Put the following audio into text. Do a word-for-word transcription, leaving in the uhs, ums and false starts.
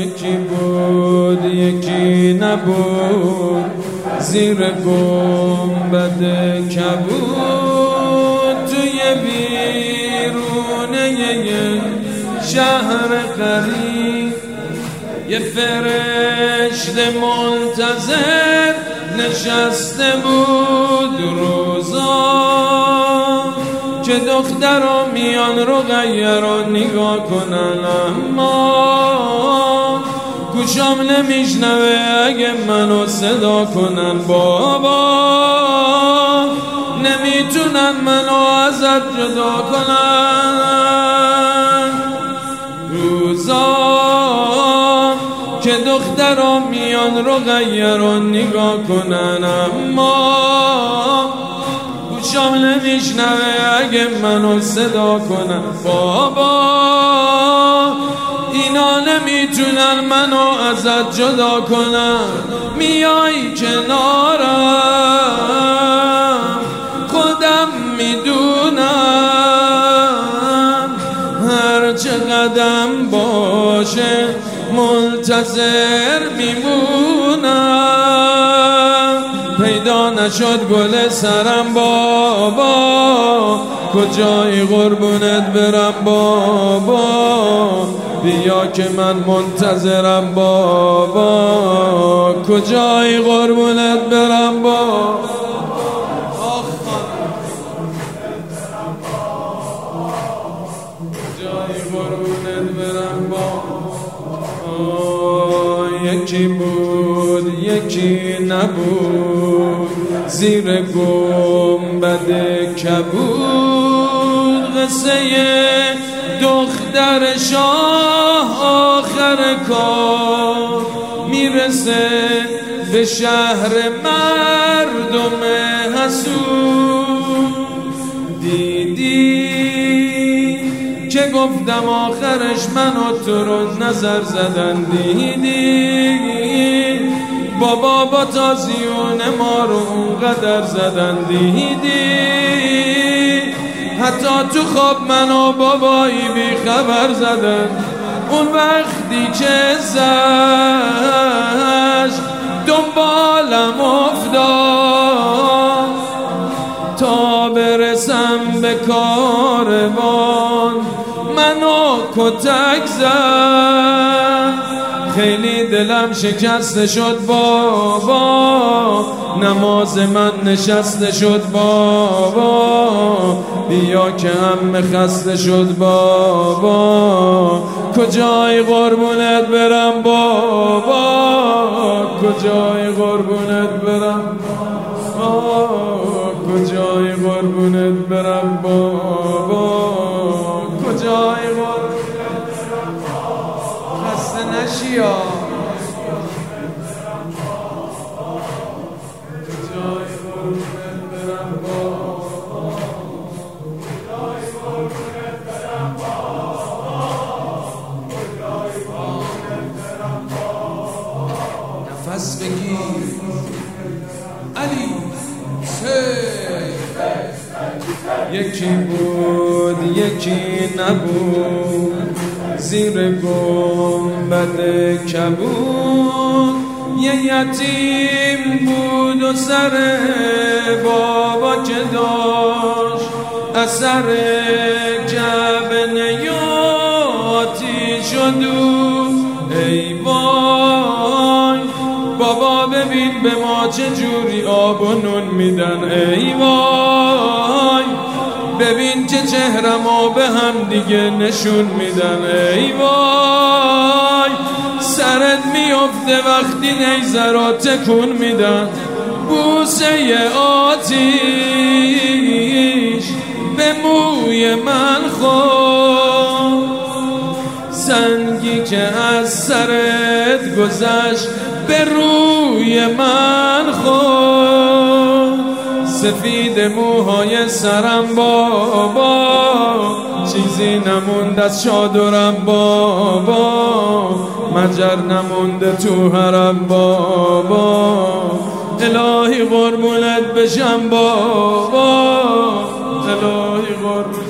یکی بود یکی نبود، زیر گنبد کبود، توی بیرونه یه شهر غریب یه فرشته منتظر نشسته بود روزا، که دخترا میان رقیه رو نگاه کنن، اما گوشام نمیشنوه اگه منو صدا کنن. بابا نمیتونن منو ازت جدا کنن. روزا که دخترا میان رقیه رو نگاه کنن، اما گوشام نمیشنوه اگه منو صدا کنن. بابا اینا نمیتونن منو ازت جدا کنن. میای کنارم خودم میدونم، هر چقدر باشه منتظر میمونم. پیدا نشد گل سرم بابا، کجای قربونت برم بابا، بیا که من منتظرم بابا، کجای قربونت برم بابا. کجای قربونت برم بابا. یکی بود یکی نبود، زیر گنبد کبود، قصه دختر شاه آخر کار میرسه به شهر مردم حسود. دیدی که گفتم آخرش منو تو رو نظر زدن، دیدی بابا با تازیون ما رو اونقدر زدن، دیدی حتی تو خواب منو بابایی بی خبر زدن. اون وقتی که زشت دنبالم افتاد تا برسم به کاروان، منو کتک زد. خیلی دلم شکسته شد بابا، نماز من نشسته شد بابا، بیا که هم خسته شد بابا، کجای قربونت برم بابا، کجای قربونت برم بابا، کجای قربونت برم بابا، کجای قربونت برم بابا. خسته نشیا کجای قربونت برم بابا، کجای قربونت برم بابا، کجای قربونت برم بابا. نفس بگیر علی سه. یکی بود یکی نبود، زیر گنبد کبود، یه یتیم بود و سر بابا که داشت اثر جبن یاتی شدو. ای وای بابا ببین به ما چه جوری آب و نون میدن، ای وای ببین که چهرمو به هم دیگه نشون میدن، ای وای سرت میفته وقتی نیزه را تکون میدن. بوسه آتیش به موی من خورد، سنگی که از سرت گذشت به روی من خورد. سفید موهای سرم بابا، چیزی نموند از چادرم بابا، مجر نمونده تو حرم بابا. الهی قربونت بشم بابا، الهی قربونت